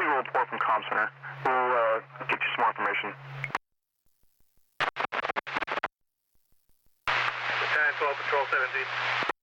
visual report from Comm Center. We'll get you some more information. Lieutenant 12, Patrol 17.